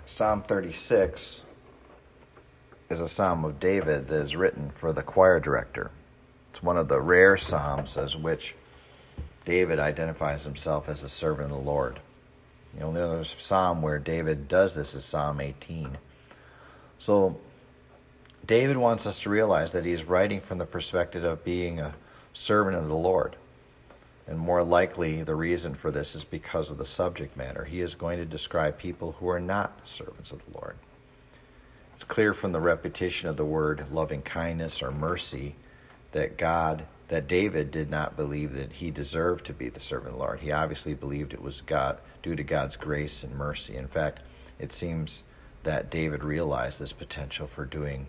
Psalm 36 is a psalm of David that is written for the choir director. It's one of the rare psalms as which David identifies himself as a servant of the Lord. The only other psalm where David does this is Psalm 18. So David wants us to realize that he is writing from the perspective of being a servant of the Lord. And more likely, the reason for this is because of the subject matter. He is going to describe people who are not servants of the Lord. It's clear from the repetition of the word loving kindness or mercy that David did not believe that he deserved to be the servant of the Lord. He obviously believed it was God, due to God's grace and mercy. In fact, it seems that David realized this potential for doing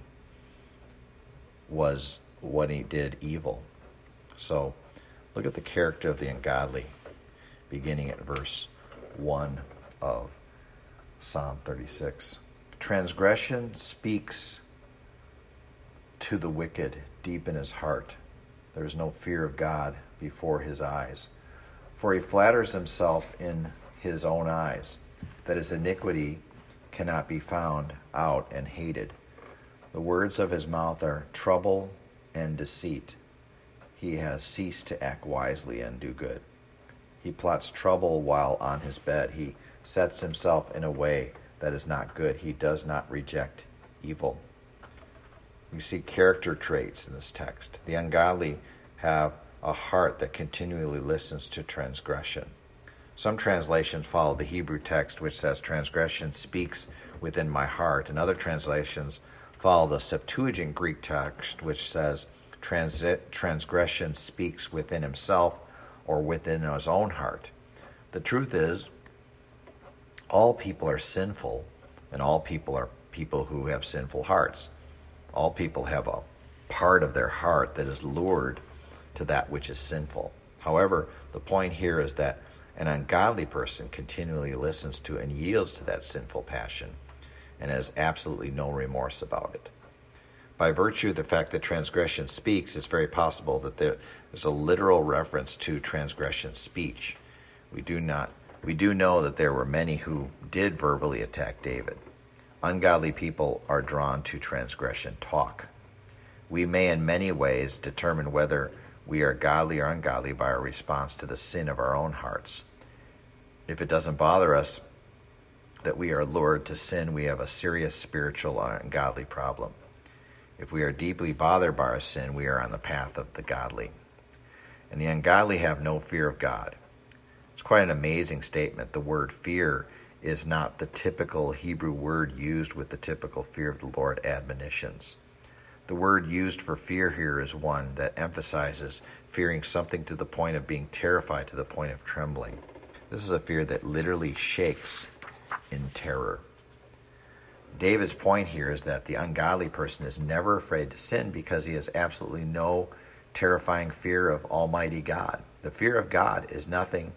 was what he did evil. So, look at the character of the ungodly, beginning at verse 1 of Psalm 36. Transgression speaks to the wicked deep in his heart. There is no fear of God before his eyes. For he flatters himself in his own eyes, that his iniquity cannot be found out and hated. The words of his mouth are trouble and deceit. He has ceased to act wisely and do good. He plots trouble while on his bed. He sets himself in a way that is not good. He does not reject evil. You see character traits in this text. The ungodly have a heart that continually listens to transgression. Some translations follow the Hebrew text, which says transgression speaks within my heart, and other translations follow the Septuagint Greek text, which says transgression speaks within himself or within his own heart. The truth is, all people are sinful, and all people are people who have sinful hearts. All people have a part of their heart that is lured to that which is sinful. However, the point here is that an ungodly person continually listens to and yields to that sinful passion and has absolutely no remorse about it. By virtue of the fact that transgression speaks, it's very possible that there's a literal reference to transgression speech. We do know that there were many who did verbally attack David. Ungodly people are drawn to transgression talk. We may in many ways determine whether we are godly or ungodly by our response to the sin of our own hearts. If it doesn't bother us that we are lured to sin, we have a serious spiritual or ungodly problem. If we are deeply bothered by our sin, we are on the path of the godly. And the ungodly have no fear of God. It's quite an amazing statement. The word fear is not the typical Hebrew word used with the typical fear of the Lord admonitions. The word used for fear here is one that emphasizes fearing something to the point of being terrified to the point of trembling. This is a fear that literally shakes in terror. David's point here is that the ungodly person is never afraid to sin because he has absolutely no terrifying fear of Almighty God. The fear of God is nothing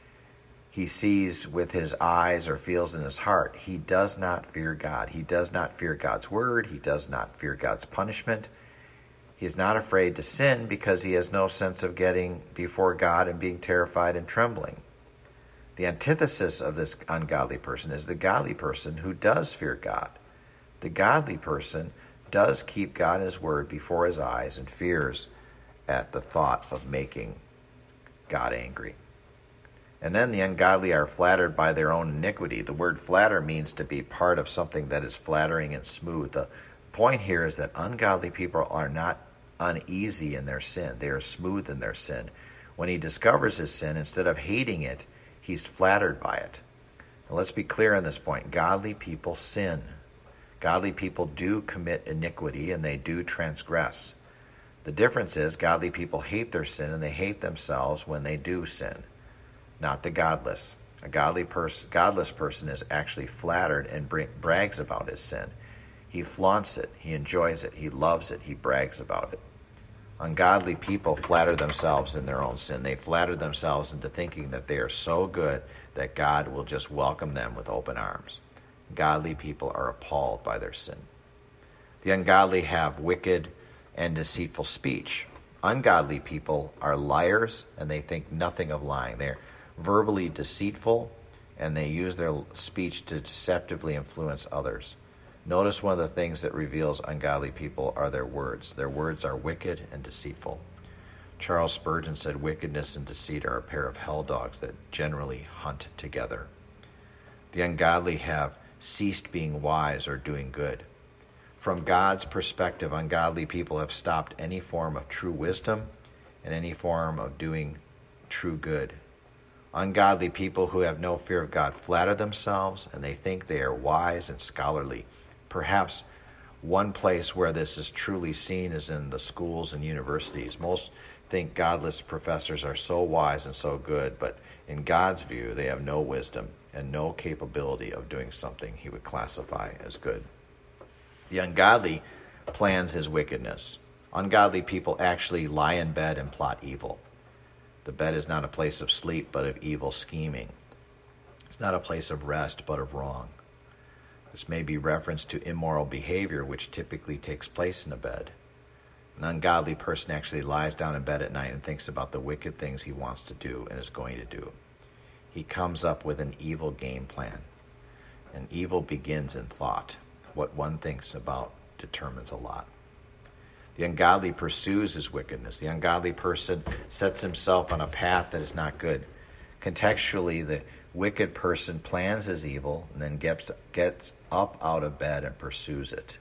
he sees with his eyes or feels in his heart. He does not fear God. He does not fear God's word. He does not fear God's punishment. He is not afraid to sin because he has no sense of getting before God and being terrified and trembling. The antithesis of this ungodly person is the godly person who does fear God. The godly person does keep God and his word before his eyes and fears at the thought of making God angry. And then the ungodly are flattered by their own iniquity. The word flatter means to be part of something that is flattering and smooth. The point here is that ungodly people are not uneasy in their sin. They are smooth in their sin. When he discovers his sin, instead of hating it, he's flattered by it. Now, let's be clear on this point. Godly people sin. Godly people do commit iniquity and they do transgress. The difference is godly people hate their sin and they hate themselves when they do sin. Not the godless. A godless person is actually flattered and brags about his sin. He flaunts it, he enjoys it, he loves it, he brags about it. Ungodly people flatter themselves in their own sin. They flatter themselves into thinking that they are so good that God will just welcome them with open arms. Godly people are appalled by their sin. The ungodly have wicked and deceitful speech. Ungodly people are liars and they think nothing of lying. They're verbally deceitful and they use their speech to deceptively influence others. Notice one of the things that reveals ungodly people are their words. Their words are wicked and deceitful. Charles Spurgeon said, "Wickedness and deceit are a pair of hell dogs that generally hunt together." The ungodly have ceased being wise or doing good. From God's perspective, ungodly people have stopped any form of true wisdom and any form of doing true good. Ungodly people who have no fear of God flatter themselves, and they think they are wise and scholarly. Perhaps one place where this is truly seen is in the schools and universities. Most think godless professors are so wise and so good, but in God's view, they have no wisdom and no capability of doing something he would classify as good. The ungodly plans his wickedness. Ungodly people actually lie in bed and plot evil. The bed is not a place of sleep, but of evil scheming. It's not a place of rest, but of wrong. This may be reference to immoral behavior, which typically takes place in a bed. An ungodly person actually lies down in bed at night and thinks about the wicked things he wants to do and is going to do. He comes up with an evil game plan. And evil begins in thought. What one thinks about determines a lot. The ungodly pursues his wickedness. The ungodly person sets himself on a path that is not good. Contextually, the wicked person plans his evil and then gets up out of bed and pursues it.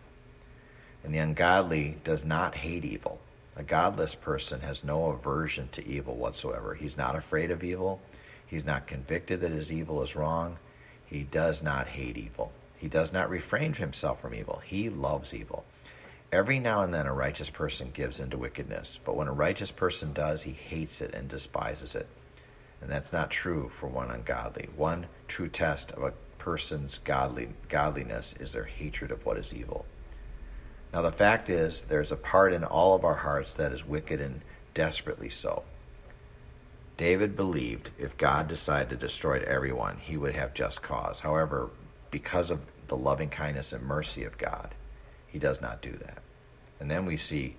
And the ungodly does not hate evil. A godless person has no aversion to evil whatsoever. He's not afraid of evil. He's not convicted that his evil is wrong. He does not hate evil. He does not refrain himself from evil. He loves evil. Every now and then a righteous person gives into wickedness, but when a righteous person does, he hates it and despises it. And that's not true for one ungodly. One true test of a person's godliness is their hatred of what is evil. Now the fact is, there's a part in all of our hearts that is wicked and desperately so. David believed if God decided to destroy everyone, he would have just cause. However, because of the loving kindness and mercy of God, he does not do that. And then we see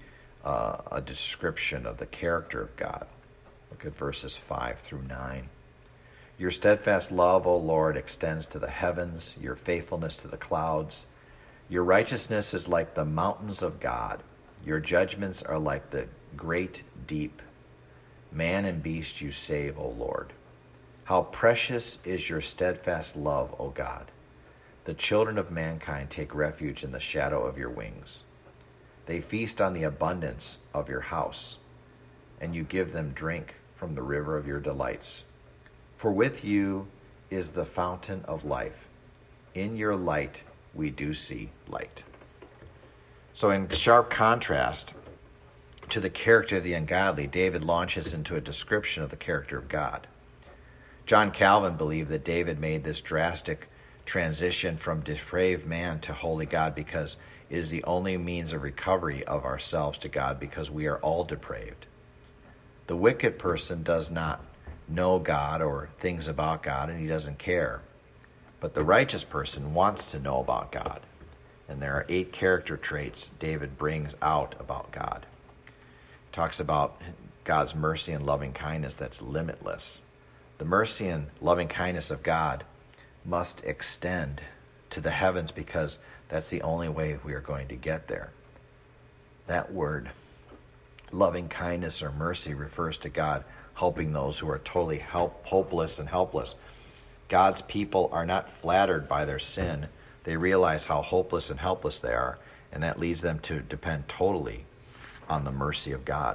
a description of the character of God. Look at verses 5 through 9. Your steadfast love, O Lord, extends to the heavens, your faithfulness to the clouds. Your righteousness is like the mountains of God. Your judgments are like the great deep. Man and beast you save, O Lord. How precious is your steadfast love, O God. The children of mankind take refuge in the shadow of your wings. They feast on the abundance of your house, and you give them drink from the river of your delights. For with you is the fountain of life. In your light we do see light. So in sharp contrast to the character of the ungodly, David launches into a description of the character of God. John Calvin believed that David made this drastic transition from depraved man to holy God because it is the only means of recovery of ourselves to God, because we are all depraved. The wicked person does not know God or things about God, and he doesn't care. But the righteous person wants to know about God. And there are 8 character traits David brings out about God. He talks about God's mercy and loving kindness that's limitless. The mercy and loving kindness of God must extend to the heavens, because that's the only way we are going to get there. That word, loving kindness or mercy, refers to God helping those who are totally hopeless and helpless. God's people are not flattered by their sin. They realize how hopeless and helpless they are, and that leads them to depend totally on the mercy of God.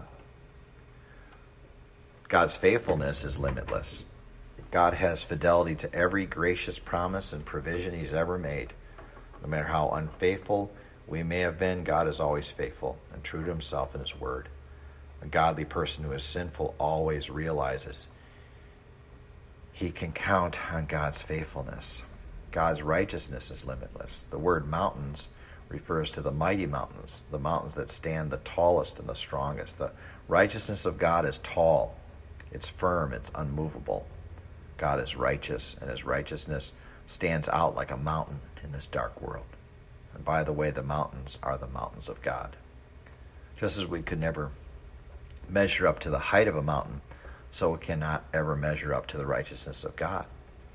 God's faithfulness is limitless. God has fidelity to every gracious promise and provision he's ever made. No matter how unfaithful we may have been, God is always faithful and true to himself and his word. A godly person who is sinful always realizes he can count on God's faithfulness. God's righteousness is limitless. The word mountains refers to the mighty mountains, the mountains that stand the tallest and the strongest. The righteousness of God is tall, it's firm, it's unmovable. God is righteous, and his righteousness stands out like a mountain in this dark world. And by the way, the mountains are the mountains of God. Just as we could never measure up to the height of a mountain, so we cannot ever measure up to the righteousness of God.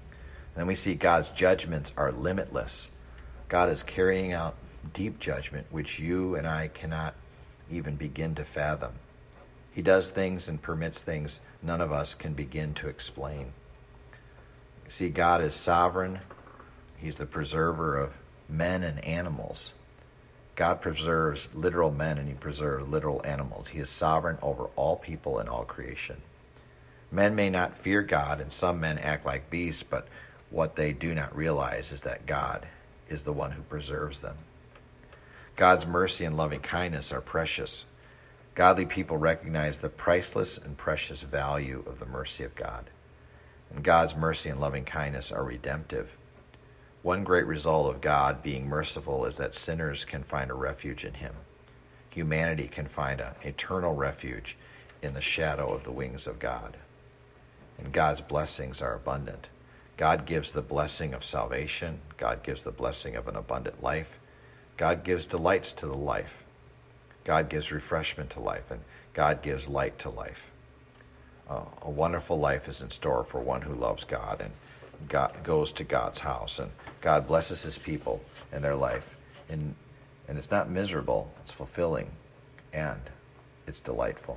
And then we see God's judgments are limitless. God is carrying out deep judgment, which you and I cannot even begin to fathom. He does things and permits things none of us can begin to explain. See, God is sovereign. He's the preserver of men and animals. God preserves literal men and he preserves literal animals. He is sovereign over all people and all creation. Men may not fear God, and some men act like beasts, but what they do not realize is that God is the one who preserves them. God's mercy and loving kindness are precious. Godly people recognize the priceless and precious value of the mercy of God. And God's mercy and loving kindness are redemptive. One great result of God being merciful is that sinners can find a refuge in him. Humanity can find an eternal refuge in the shadow of the wings of God. And God's blessings are abundant. God gives the blessing of salvation. God gives the blessing of an abundant life. God gives delights to the life. God gives refreshment to life, and God gives light to life. A wonderful life is in store for one who loves God and God goes to God's house, and God blesses his people and their life. And it's not miserable, it's fulfilling, and it's delightful.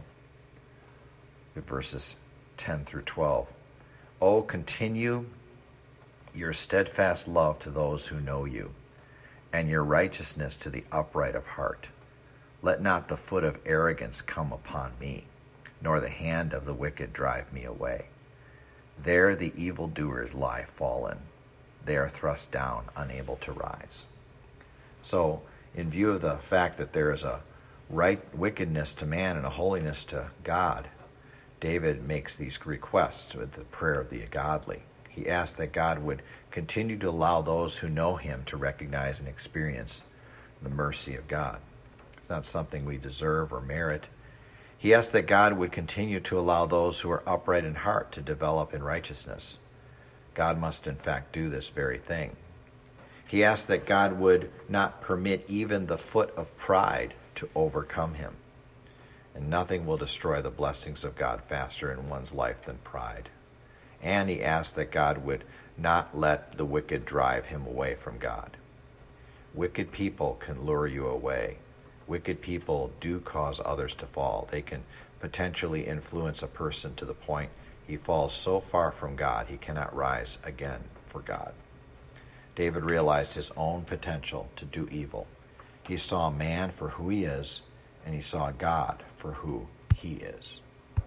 Verses 10 through 12. Oh, continue your steadfast love to those who know you, and your righteousness to the upright of heart. Let not the foot of arrogance come upon me, nor the hand of the wicked drive me away. There the evildoers lie fallen. They are thrust down, unable to rise. So, in view of the fact that there is a right wickedness to man and a holiness to God, David makes these requests with the prayer of the godly. He asks that God would continue to allow those who know him to recognize and experience the mercy of God. It's not something we deserve or merit. He asks that God would continue to allow those who are upright in heart to develop in righteousness. God must in fact do this very thing. He asks that God would not permit even the foot of pride to overcome him. And nothing will destroy the blessings of God faster in one's life than pride. And he asks that God would not let the wicked drive him away from God. Wicked people can lure you away. Wicked people do cause others to fall. They can potentially influence a person to the point he falls so far from God he cannot rise again for God. David realized his own potential to do evil. He saw man for who he is, and he saw God for who he is.